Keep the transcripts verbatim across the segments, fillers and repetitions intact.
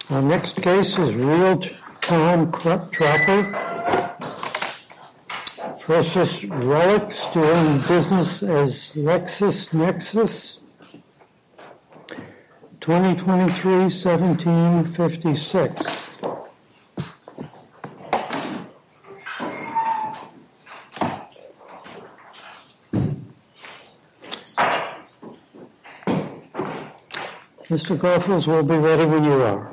Our next case is Real-Time Tracker versus Relics doing business as LexisNexis, twenty twenty-three seventeen fifty-six. Mister Goethals will be ready when you are.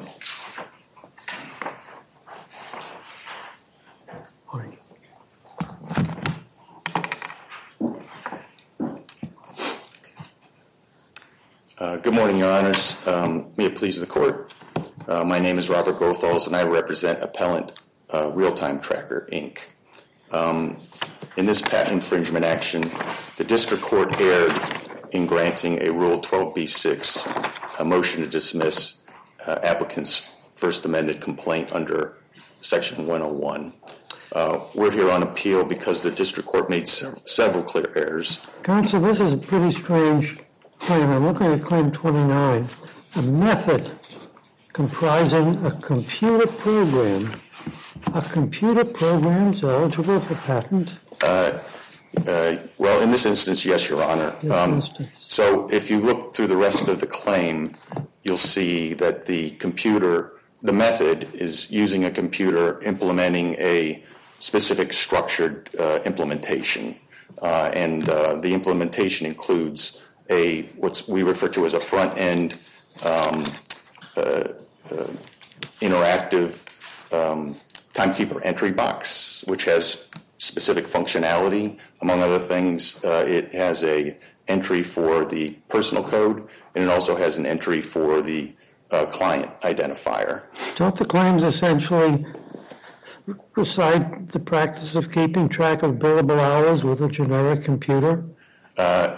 Uh, good morning, Your Honors. Um, may it please the Court. Uh, my name is Robert Goethals, and I represent Appellant uh, Real-Time Tracker, Incorporated. Um, in this patent infringement action, the District Court erred in granting a Rule twelve b six, a motion to dismiss uh, applicant's first amended complaint under Section one oh one. Uh, we're here on appeal because the District Court made sev- several clear errors. Counsel, this is a pretty strange claim. I'm looking at Claim twenty-nine. A method comprising a computer program. A computer program is eligible for patent? Uh, uh, well, in this instance, yes, Your Honor. Um, so if you look through the rest of the claim, you'll see that the computer, the method is using a computer implementing a specific structured uh, implementation. Uh, and uh, the implementation includes a what we refer to as a front-end um, uh, uh, interactive um, timekeeper entry box, which has specific functionality. Among other things, uh, it has a entry for the personal code, and it also has an entry for the uh, client identifier. Don't the claims essentially recite the practice of keeping track of billable hours with a generic computer? Uh,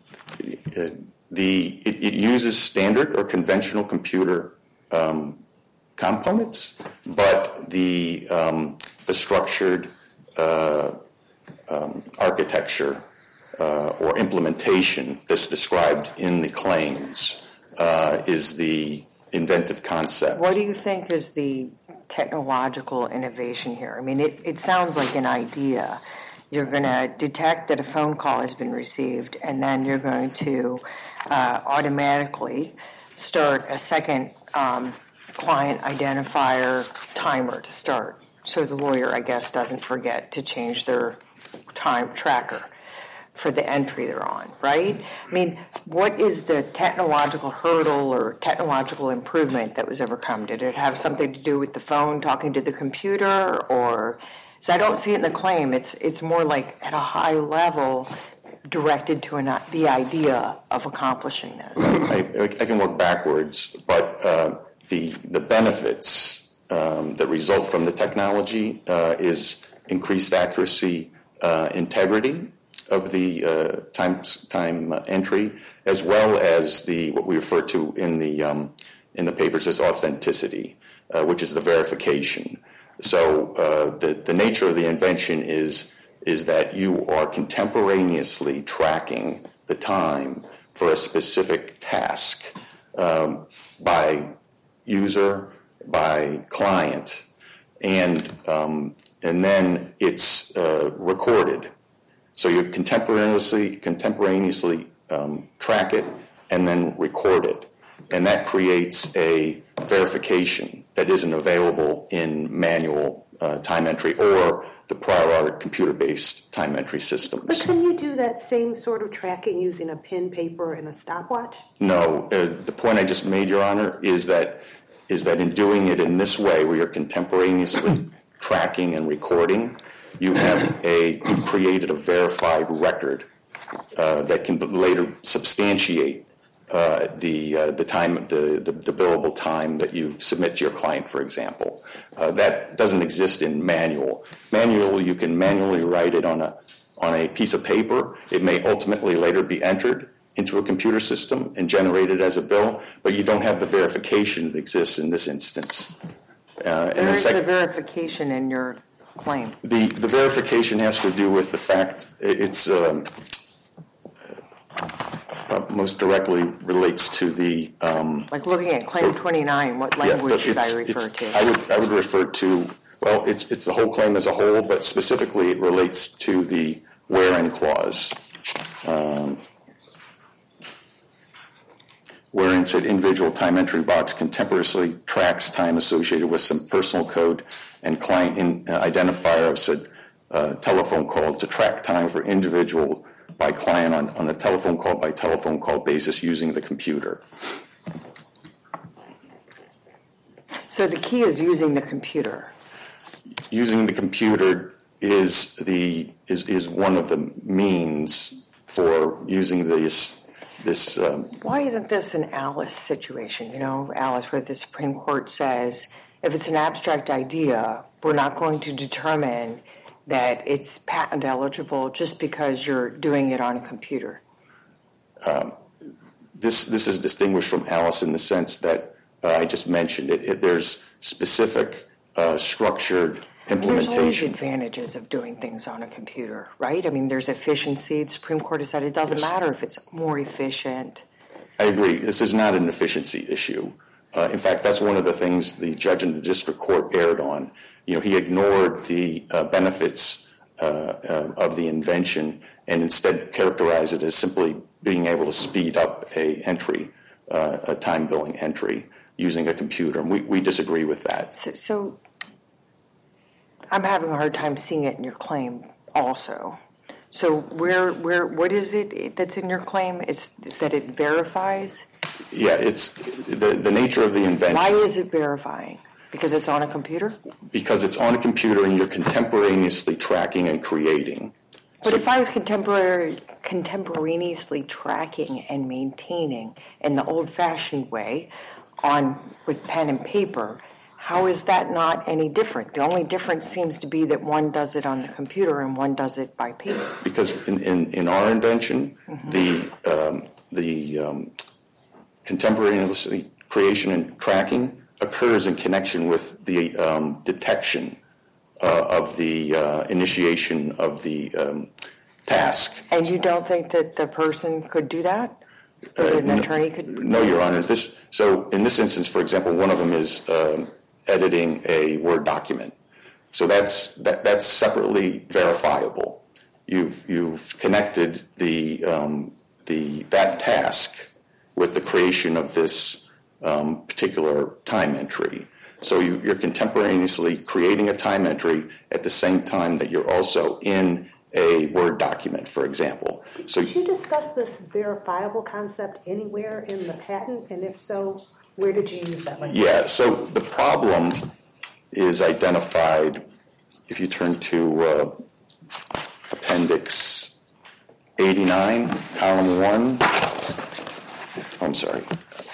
the it, it uses standard or conventional computer um, components, but the um, the structured uh, um, architecture uh, or implementation that's described in the claims uh, is the inventive concept. What do you think is the technological innovation here? I mean, it, it sounds like an idea. You're going to detect that a phone call has been received, and then you're going to uh, automatically start a second um, client identifier timer to start. So the lawyer, I guess, doesn't forget to change their time tracker for the entry they're on, right? I mean, what is the technological hurdle or technological improvement that was overcome? Did it have something to do with the phone talking to the computer, or... So I don't see it in the claim. It's it's more like at a high level directed to an, the idea of accomplishing this. I, I can work backwards, but uh, the the benefits um, that result from the technology uh, is increased accuracy, uh, integrity of the uh, time time entry, as well as the what we refer to in the um, in the papers as authenticity, uh, which is the verification. So uh, the, the nature of the invention is, is that you are contemporaneously tracking the time for a specific task um, by user, by client, and, um, and then it's uh, recorded. So you contemporaneously, contemporaneously um, track it and then record it. And that creates a verification that isn't available in manual uh, time entry or the prior art computer-based time entry systems. But can you do that same sort of tracking using a pen, paper, and a stopwatch? No. Uh, the point I just made, Your Honor, is that is that in doing it in this way, where you're contemporaneously tracking and recording, you have a you've created a verified record uh, that can later substantiate Uh, the uh, the time the, the the billable time that you submit to your client, for example. Uh, that doesn't exist in manual. Manual, you can manually write it on a on a piece of paper. It may ultimately later be entered into a computer system and generated as a bill, but you don't have the verification that exists in this instance. Uh, Where is sec- the verification in your claim? The the verification has to do with the fact it's. Um, uh, most directly relates to the um, Like looking at claim twenty-nine, what language yeah, should I it's- refer it's- to? I would I would refer to, well, it's it's the whole claim as a whole, but specifically it relates to the wherein clause. Um, wherein said individual time entry box contemporaneously tracks time associated with some personal code and client in, uh, identifier of said uh, telephone call to track time for individual by client on, on a telephone call by telephone call basis using the computer. So the key is using the computer. Using the computer is the is, is one of the means for using this this um, Why isn't this an Alice situation? You know, Alice, where the Supreme Court says if it's an abstract idea, we're not going to determine that it's patent eligible just because you're doing it on a computer. Um, this this is distinguished from Alice in the sense that uh, I just mentioned it. it there's specific uh, structured There's always implementation. advantages of doing things on a computer, right? I mean, there's efficiency. The Supreme Court has said it doesn't Yes. matter if it's more efficient. I agree. This is not an efficiency issue. Uh, in fact, that's one of the things the judge in the district court erred on. You know, he ignored the uh, benefits uh, uh, of the invention and instead characterized it as simply being able to speed up a entry, uh, a time billing entry using a computer. And we, we disagree with that. So, so I'm having a hard time seeing it in your claim also. So where, where, what is it that's in your claim? It's that it verifies? Yeah, it's the, the nature of the invention. Why is it verifying? Because it's on a computer? Because it's on a computer and you're contemporaneously tracking and creating. But if I was contemporary, contemporaneously tracking and maintaining in the old-fashioned way on with pen and paper, how is that not any different? The only difference seems to be that one does it on the computer and one does it by paper. Because in, in, in our invention, Mm-hmm. the um, the um, contemporaneously creation and tracking occurs in connection with the um, detection uh, of the uh, initiation of the um, task. And you don't think that the person could do that? That an Uh, no- attorney could? No, Your Honor. This so in this instance, for example, one of them is um, editing a Word document. So that's that, that's separately verifiable. You've you've connected the um, the that task with the creation of this um, particular time entry. So you, you're contemporaneously creating a time entry at the same time that you're also in a Word document, for example. So Did you discuss this verifiable concept anywhere in the patent? And if so, where did you use that language? yeah, so the problem is identified if you turn to uh, Appendix eighty-nine, Column one. Oh, I'm sorry.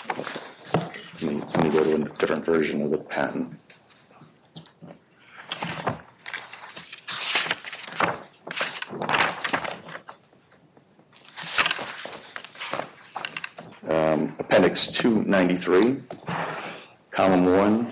Let me, let me go to a different version of the patent. Um, Appendix two ninety-three, Column one,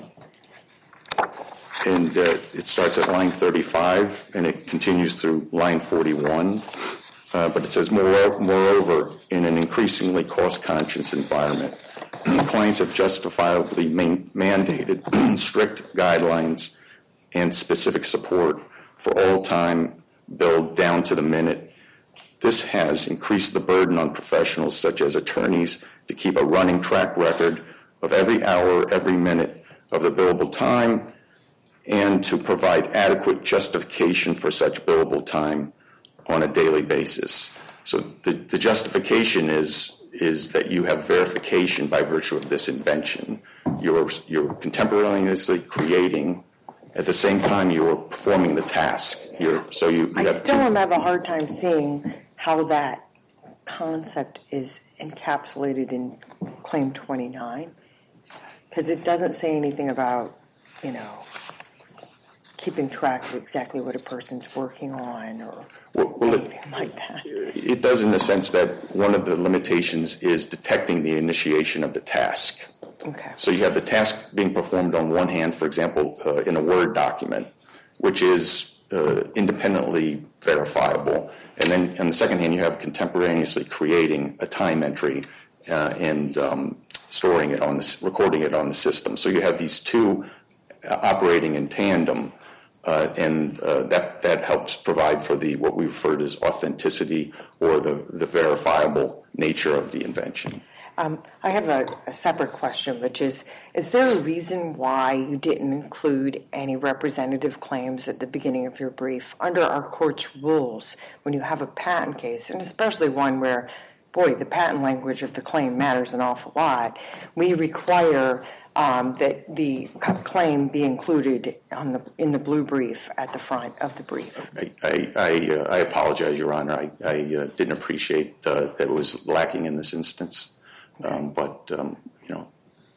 and uh, it starts at line thirty-five, and it continues through line forty-one. Uh, but it says, More, moreover, in an increasingly cost-conscious environment, clients have justifiably man- mandated strict guidelines and specific support for all time billed down to the minute. This has increased the burden on professionals such as attorneys to keep a running track record of every hour, every minute of the billable time, and to provide adequate justification for such billable time on a daily basis. So the, the justification is is that you have verification by virtue of this invention. You're you're contemporaneously creating at the same time you're performing the task. You're, so you, you I have still two, am having a hard time seeing how that concept is encapsulated in Claim twenty-nine, because it doesn't say anything about, you know, keeping track of exactly what a person's working on or well, well, anything it, like that. it does in the sense that one of the limitations is detecting the initiation of the task. Okay. So you have the task being performed on one hand, for example, uh, in a Word document, which is uh, independently verifiable. And then on the second hand, you have contemporaneously creating a time entry uh, and um, storing it on the, recording it on the system. So you have these two operating in tandem, uh, and uh, that that helps provide for the what we refer to as authenticity or the, the verifiable nature of the invention. Um, I have a, a separate question, which is, is there a reason why you didn't include any representative claims at the beginning of your brief? Under our court's rules, when you have a patent case, and especially one where, boy, the patent language of the claim matters an awful lot, we require um, that the claim be included on the in the blue brief at the front of the brief. I I, I, uh, I apologize, Your Honor. I, I uh, didn't appreciate uh, that it was lacking in this instance. Um, but, um, you know,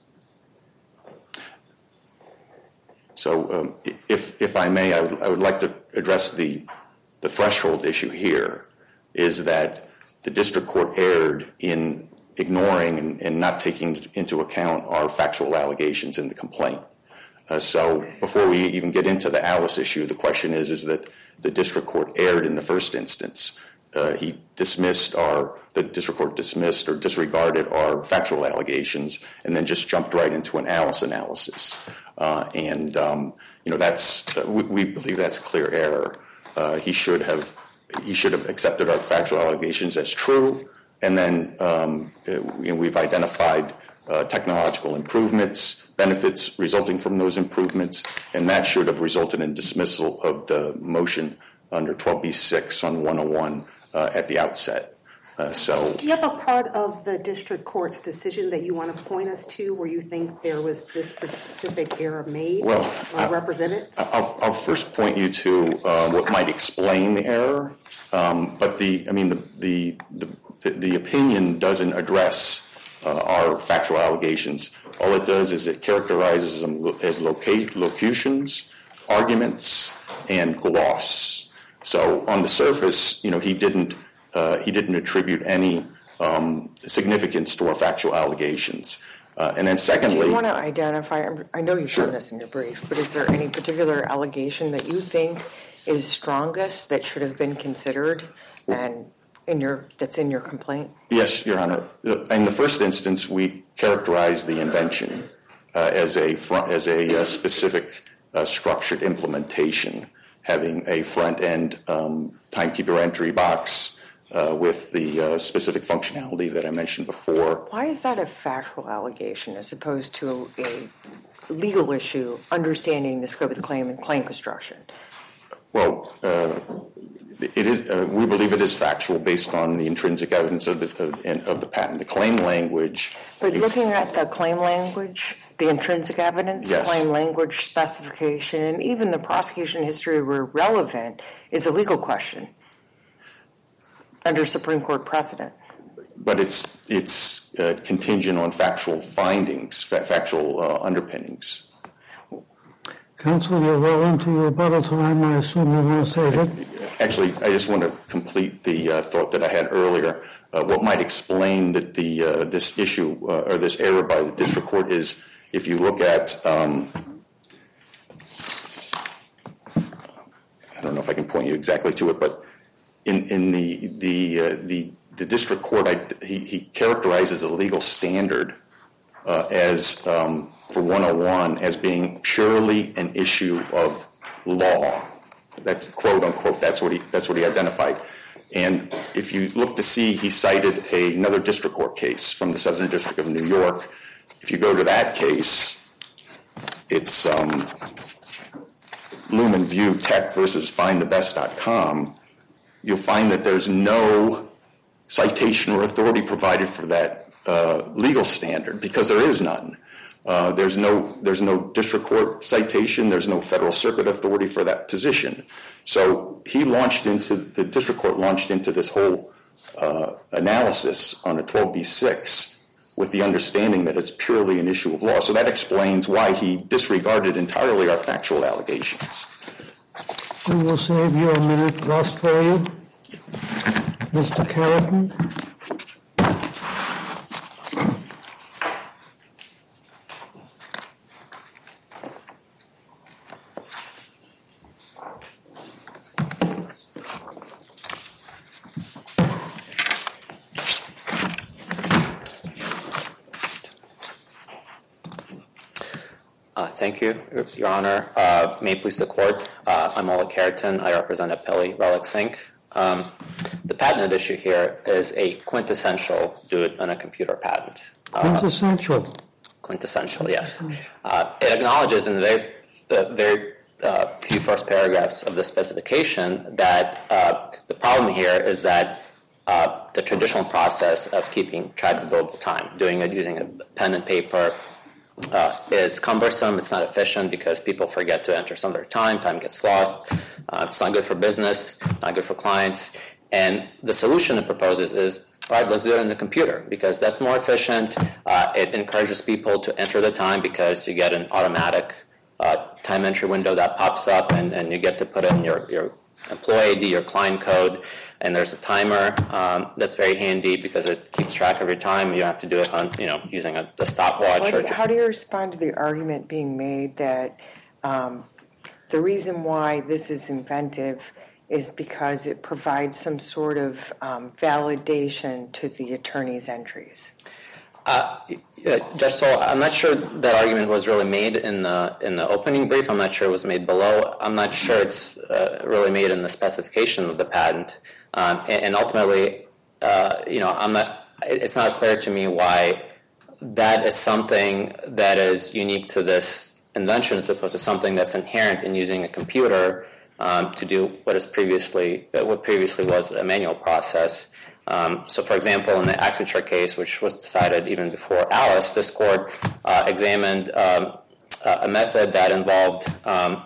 so um, if if I may, I would, I would like to address the the threshold issue here, is that the district court erred in ignoring and, and not taking into account our factual allegations in the complaint. Uh, so before we even get into the Alice issue, the question is, is that the district court erred in the first instance. Uh, he dismissed our, the district court dismissed or disregarded our factual allegations and then just jumped right into an Alice analysis. Uh, and, um, you know, that's, uh, we, we believe that's clear error. Uh, he should have, he should have accepted our factual allegations as true. And then um, you know, we've identified uh, technological improvements, benefits resulting from those improvements, and that should have resulted in dismissal of the motion under twelve B six on one oh one uh, at the outset. Uh, so, do you have a part of the district court's decision that you want to point us to where you think there was this specific error made well, or I, represented? I'll, I'll first point you to uh, what might explain the error, um, but the I mean the the the, the opinion doesn't address uh, our factual allegations. All it does is it characterizes them as loca- locutions, arguments, and gloss. So on the surface, you know, he didn't uh, he didn't attribute any um, significance to our factual allegations. Uh, and then secondly, do you want to identify? I know you've sure. done this in your brief, but is there any particular allegation that you think is strongest that should have been considered, and in your that's in your complaint? Yes, Your Honor. In the first instance, we characterized the invention uh, as a front, as a uh, specific uh, structured implementation, having a front-end um, timekeeper entry box uh, with the uh, specific functionality that I mentioned before. Why is that a factual allegation as opposed to a legal issue, understanding the scope of the claim and claim construction? Well, uh, it is. Uh, we believe it is factual based on the intrinsic evidence of the of, of the patent, the claim language. But looking at the claim language, the intrinsic evidence, yes. claim language, specification, and even the prosecution history were relevant is a legal question under Supreme Court precedent. But it's it's uh, contingent on factual findings, fa- factual uh, underpinnings. Counsel, you're well into your rebuttal time. I assume you want to save it. Actually, I just want to complete the uh, thought that I had earlier. Uh, what might explain that the uh, this issue uh, or this error by the district court is if you look at, um, I don't know if I can point you exactly to it, but in in the the uh, the, the district court, I, he, he characterizes the legal standard uh, as um, for one oh one as being purely an issue of law. That's quote unquote. That's what he. That's what he identified. And if you look to see, he cited a, another district court case from the Southern District of New York. If you go to that case, it's um, Lumen View Tech versus Find The Best dot com. You'll find that there's no citation or authority provided for that uh, legal standard because there is none. Uh, there's no there's no district court citation. There's no federal circuit authority for that position. So he launched into the district court launched into this whole uh, analysis on a twelve B six with the understanding that it's purely an issue of law. So that explains why he disregarded entirely our factual allegations. We will save you a minute plus for you, Mister Carrington. thank you, Your Honor. Uh, may it please the Court. Uh, I'm Ola Keratin. I represent Apelli Relics, Incorporated. Um, the patent issue here is a quintessential do-it-on-a-computer patent. Uh, Quintessential. Quintessential, yes. Uh, it acknowledges in the very, uh, very uh, few first paragraphs of the specification that uh, the problem here is that uh, the traditional process of keeping track of billable time, doing it using a pen and paper, uh, is cumbersome. It's not efficient because people forget to enter some of their time. Time gets lost. Uh, it's not good for business, not good for clients. And the solution it proposes is, all right, let's do it on the computer because that's more efficient. Uh, it encourages people to enter the time because you get an automatic uh, time entry window that pops up, and, and you get to put in your, your employee I D, your client code, and there's a timer um, that's very handy because it keeps track of your time. You don't have to do it on, you know, using a, a stopwatch. Do, or just, how do you respond to the argument being made that um, the reason why this is inventive is because it provides some sort of um, validation to the attorney's entries? Uh, Judge Stoll, I'm not sure that argument was really made in the in the opening brief. I'm not sure it was made below. I'm not sure it's uh, really made in the specification of the patent. Um, and, and ultimately, uh, you know, I'm not. It's not clear to me why that is something that is unique to this invention as opposed to something that's inherent in using a computer um, to do what is previously what previously was a manual process. Um, so, for example, in the Accenture case, which was decided even before Alice, this court uh, examined um, a method that involved um,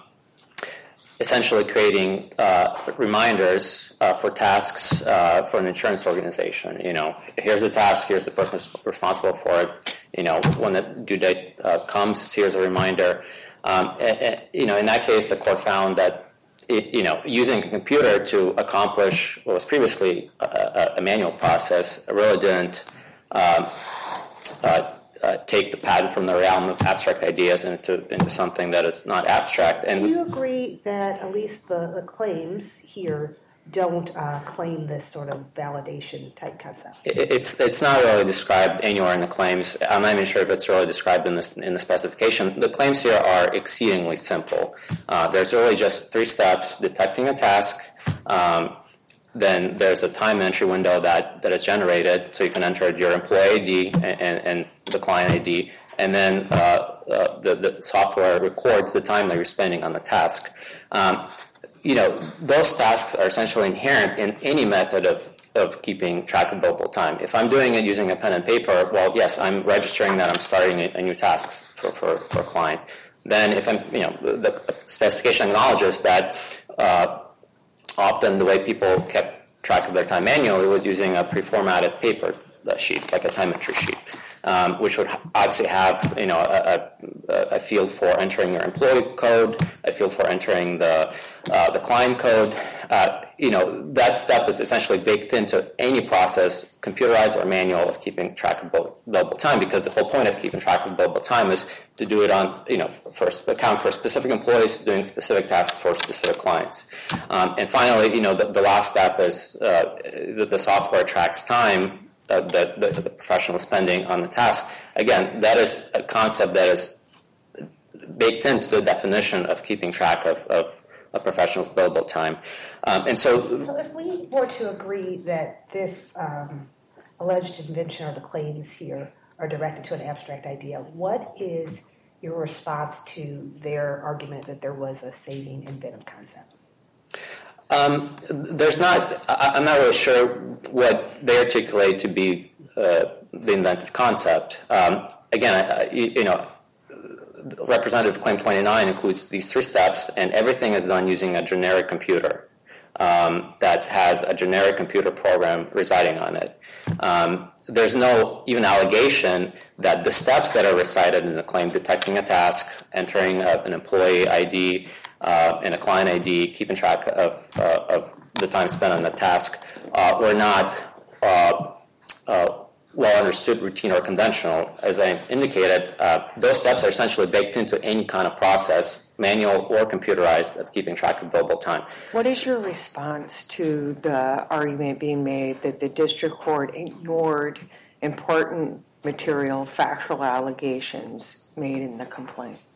essentially creating uh, reminders uh, for tasks uh, for an insurance organization. You know, here's the task, here's the person responsible for it. You know, when the due date uh, comes, here's a reminder. Um, and, and, you know, in that case, the court found that It, you know, using a computer to accomplish what was previously a, a manual process really didn't um, uh, uh, take the patent from the realm of abstract ideas into into something that is not abstract. And do you agree that at least the, the claims here don't uh, claim this sort of validation type concept? It, it's it's not really described anywhere in the claims. I'm not even sure if it's really described in this in the specification. The claims here are exceedingly simple. Uh, there's really just three steps: detecting a task, um, then there's a time entry window that, that is generated, so you can enter your employee I D and, and, and the client I D, and then uh, uh, the, the software records the time that you're spending on the task. Um, You know, those tasks are essentially inherent in any method of, of keeping track of billable time. If I'm doing it using a pen and paper, well, yes, I'm registering that I'm starting a, a new task for, for, for a client. Then if I'm, you know, the, the specification acknowledges that uh, often the way people kept track of their time manually was using a pre-formatted paper sheet, like a time entry sheet. Um, which would obviously have, you know, a, a, a field for entering your employee code, a field for entering the uh, the client code. Uh, you know, that step is essentially baked into any process, computerized or manual, of keeping track of billable time. Because the whole point of keeping track of billable time is to do it on, you know, for account for specific employees doing specific tasks for specific clients. Um, and finally, you know, the, the last step is uh, that the software tracks time. Uh, the, the, the professional spending on the task. Again, that is a concept that is baked into the definition of keeping track of, of a professional's billable time. Um, and so, so if we were to agree that this um, alleged invention or the claims here are directed to an abstract idea, what is your response to their argument that there was a saving inventive concept? Um, there's not, I'm not really sure what they articulate to be uh, the inventive concept. Um, again, I, you, you know, Representative Claim twenty-nine includes these three steps, and everything is done using a generic computer um, that has a generic computer program residing on it. Um, there's no even allegation that the steps that are recited in the claim, detecting a task, entering a, an employee I D, Uh, and a client I D, keeping track of, uh, of the time spent on the task, uh, were not uh, uh, well understood, routine, or conventional. As I indicated, uh, those steps are essentially baked into any kind of process, manual or computerized, of keeping track of billable time. What is your response to the argument being made that the district court ignored important material, factual allegations made in the complaint?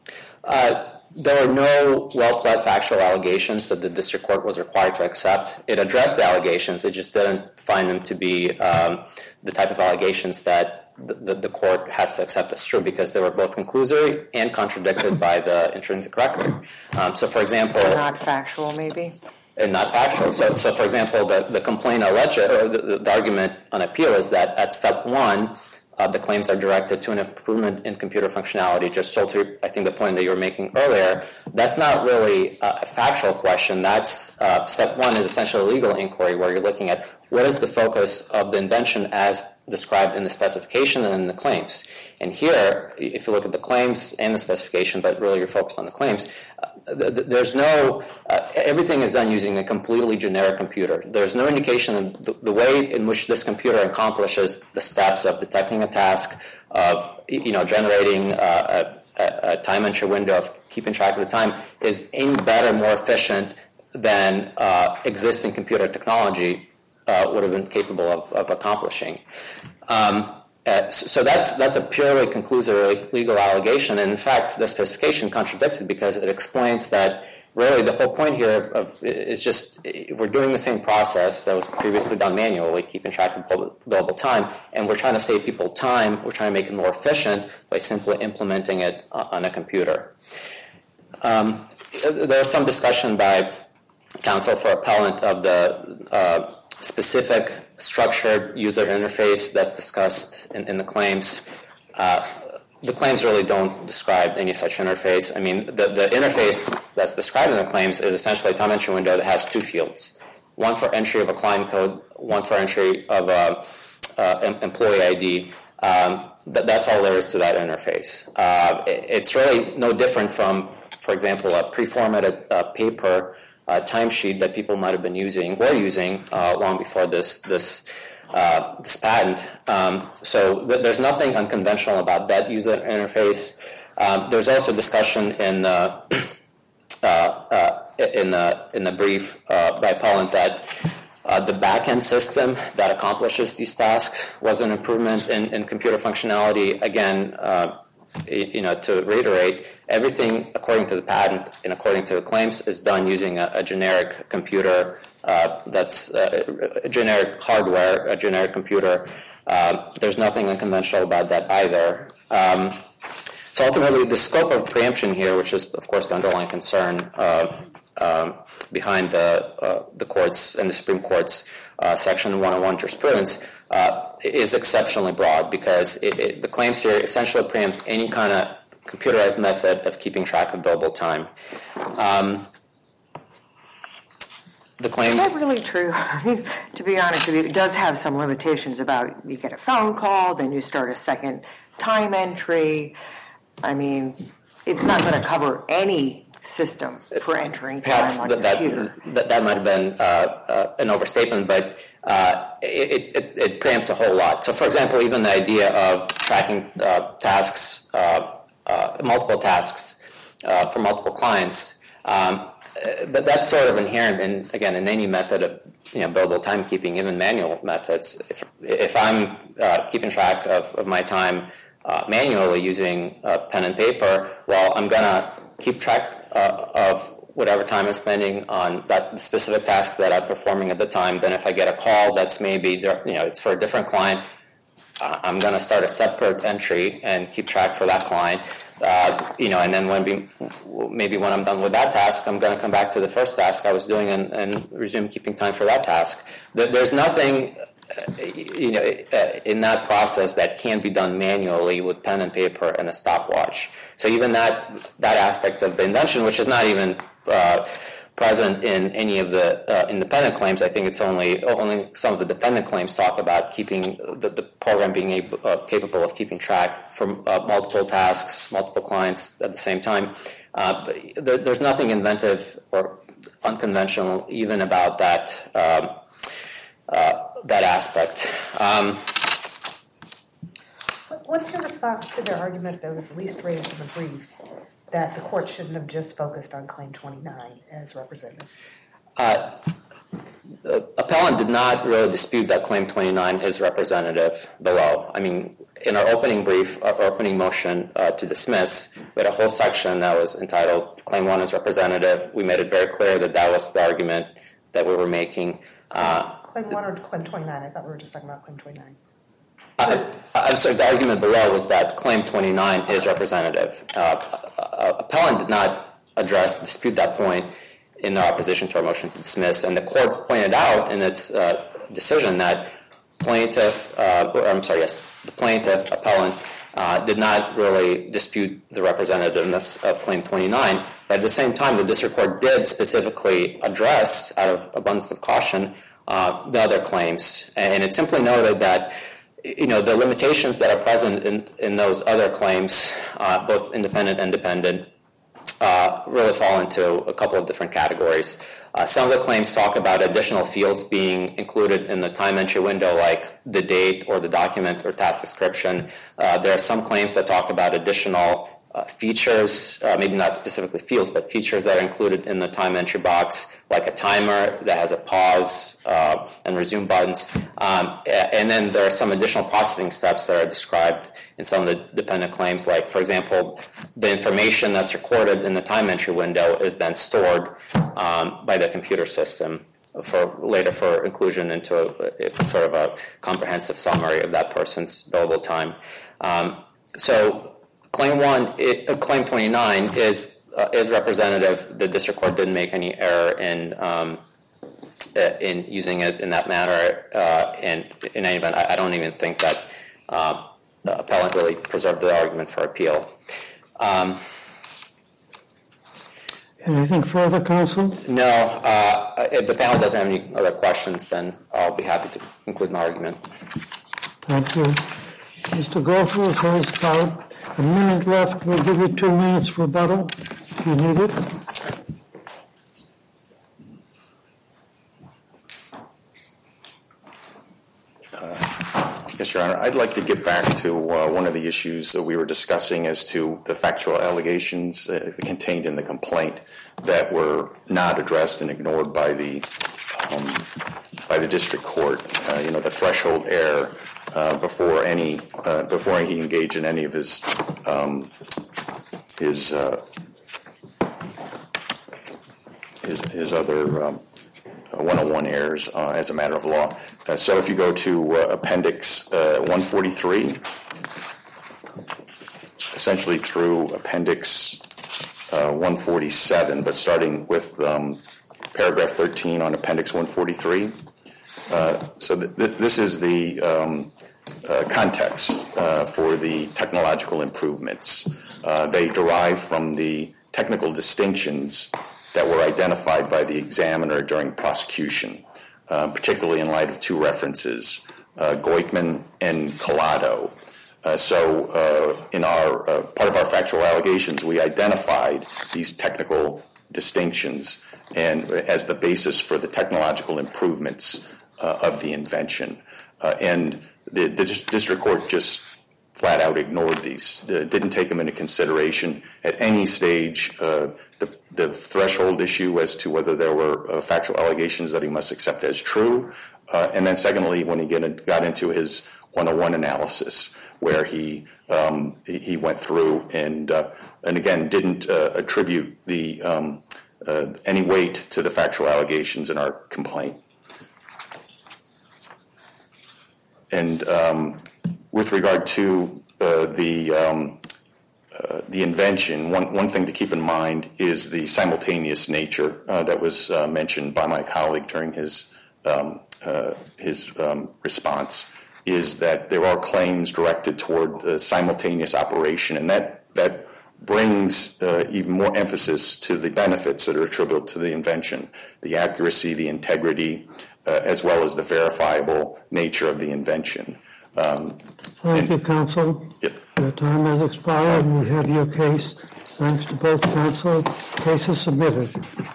Uh, there were no well-pled factual allegations that the district court was required to accept. It addressed the allegations. It just didn't find them to be um, the type of allegations that the, the, the court has to accept as true, because they were both conclusory and contradicted by the intrinsic record. Um, so, for example... Not factual, maybe? And not factual. So, so for example, the, the complaint alleged, or the, the argument on appeal is that at step one, uh, the claims are directed to an improvement in computer functionality, just so to, I think, the point that you were making earlier. That's not really a factual question. That's, uh, step one is essentially a legal inquiry where you're looking at what is the focus of the invention as described in the specification and in the claims. And here, if you look at the claims and the specification, but really you're focused on the claims, uh, th- th- there's no, uh, everything is done using a completely generic computer. There's no indication of the, the way in which this computer accomplishes the steps of detecting a task, of, you know, generating uh, a, a time entry window, of keeping track of the time, is any better, more efficient than uh, existing computer technology Uh, would have been capable of, of accomplishing. Um, uh, so, so that's that's a purely conclusory legal allegation, and in fact, the specification contradicts it because it explains that really the whole point here of, of is just we're doing the same process that was previously done manually, keeping track of billable time, and we're trying to save people time. We're trying to make it more efficient by simply implementing it on a computer. Um, there was some discussion by counsel for appellant of the uh, specific structured user interface that's discussed in, in the claims. Uh, the claims really don't describe any such interface. I mean, the, the interface that's described in the claims is essentially a time entry window that has two fields, one for entry of a client code, one for entry of a, uh, employee I D. Um, that, that's all there is to that interface. Uh, it, it's really no different from, for example, a pre-formatted uh, paper Uh, timesheet that people might have been using or using uh, long before this this uh, this patent. Um, so th- there's nothing unconventional about that user interface. Um, there's also discussion in the uh, uh, in the in the brief uh, by appellant that uh, the back-end system that accomplishes these tasks was an improvement in, in computer functionality. Again. Uh, You know, to reiterate, everything according to the patent and according to the claims is done using a, a generic computer uh, that's uh, a generic hardware, a generic computer. Uh, there's nothing unconventional about that either. Um, so ultimately, the scope of preemption here, which is, of course, the underlying concern uh, um, behind the uh, the courts and the Supreme Court's uh, Section one oh one jurisprudence, uh, is exceptionally broad because it, it, the claims here essentially preempt any kind of computerized method of keeping track of billable time. Um, the claims. Is that really true? I mean, to be honest with you, it does have some limitations about you get a phone call, then you start a second time entry. I mean, it's not going to cover any system for entering time Perhaps on that, a computer. That, that, that might have been uh, uh, an overstatement, but uh, it, it, it preempts a whole lot. So, for example, even the idea of tracking uh, tasks, uh, uh, multiple tasks uh, for multiple clients, um, that, that's sort of inherent in, again, in any method of you know, billable timekeeping, even manual methods. If, if I'm uh, keeping track of, of my time uh, manually using uh, pen and paper, well, I'm going to keep track Uh, of whatever time I'm spending on that specific task that I'm performing at the time. Then if I get a call that's maybe, you know, it's for a different client, uh, I'm going to start a separate entry and keep track for that client. Uh, you know, and then when we, maybe when I'm done with that task, I'm going to come back to the first task I was doing and, and resume keeping time for that task. There's nothing, you know, in that process that can be done manually with pen and paper and a stopwatch. So even that that aspect of the invention, which is not even uh, present in any of the uh, independent claims, I think it's only only some of the dependent claims talk about keeping the, the program being able, uh, capable of keeping track for uh, multiple tasks, multiple clients at the same time. Uh, but there, there's nothing inventive or unconventional even about that. Um, uh, that aspect. Um, What's your response to their argument that was at least raised in the briefs that the court shouldn't have just focused on Claim twenty-nine as represented? Uh, uh, appellant did not really dispute that Claim twenty-nine is representative below. I mean, in our opening brief, our opening motion uh, to dismiss, we had a whole section that was entitled Claim one is representative. We made it very clear that that was the argument that we were making. Uh, Claim one or Claim twenty-nine? I thought we were just talking about Claim twenty-nine. Uh, I'm sorry, the argument below was that Claim twenty-nine is representative. Uh, uh, appellant did not address, dispute that point in their opposition to our motion to dismiss, and the court pointed out in its uh, decision that plaintiff, uh, or I'm sorry, yes, the plaintiff, appellant, uh, did not really dispute the representativeness of Claim twenty-nine, but at the same time, the district court did specifically address, out of abundance of caution, uh, the other claims, and it simply noted that you know, the limitations that are present in, in those other claims, uh, both independent and dependent, uh, really fall into a couple of different categories. Uh, some of the claims talk about additional fields being included in the time entry window, like the date or the document or task description. Uh, there are some claims that talk about additional uh, features, uh, maybe not specifically fields, but features that are included in the time entry box, like a timer that has a pause uh, and resume buttons. Um, and then there are some additional processing steps that are described in some of the dependent claims, like, for example, the information that's recorded in the time entry window is then stored um, by the computer system for later for inclusion into a, a, sort of a comprehensive summary of that person's billable time. Um, so Claim one, it, uh, Claim twenty-nine is uh, is representative. The district court didn't make any error in um, in using it in that manner. Uh, and in any event, I, I don't even think that uh, the appellant really preserved the argument for appeal. Um, Anything further, counsel? no, uh, if the panel doesn't have any other questions, then I'll be happy to conclude my argument. Thank you. Mister Goforth has about a minute left. We'll give you two minutes for rebuttal if you need it. Yes, Your Honor. I'd like to get back to uh, one of the issues that we were discussing as to the factual allegations uh, contained in the complaint that were not addressed and ignored by the um, by the district court. Uh, you know, the threshold error uh, before any uh, before he engaged in any of his um, his, uh, his his other um, one oh one errors uh, as a matter of law. Uh, so if you go to uh, Appendix uh, one forty-three, essentially through Appendix uh, one forty-seven, but starting with um, paragraph thirteen on Appendix one forty-three. Uh, so th- th- this is the um, uh, context uh, for the technological improvements. Uh, they derive from the technical distinctions that were identified by the examiner during prosecution, uh, particularly in light of two references, uh, Goikman and Collado. Uh, so uh, in our uh, part of our factual allegations, we identified these technical distinctions and as the basis for the technological improvements uh, of the invention. Uh, and the, the district court just flat out ignored these, uh, didn't take them into consideration at any stage. Uh, the, the threshold issue as to whether there were uh, factual allegations that he must accept as true. Uh, and then secondly, when he get, got into his one oh one analysis, where he um, he, he went through and uh, and again didn't uh, attribute the um, uh, any weight to the factual allegations in our complaint. And um, with regard to uh, the um, uh, the invention, one one thing to keep in mind is the simultaneous nature uh, that was uh, mentioned by my colleague during his um, uh, his um, response. Is that there are claims directed toward the simultaneous operation, and that that brings uh, even more emphasis to the benefits that are attributable to the invention, the accuracy, the integrity, uh, as well as the verifiable nature of the invention. Um, Thank you, counsel. Yep. Your time has expired, and we have your case. Thanks to both counsel. Case is submitted.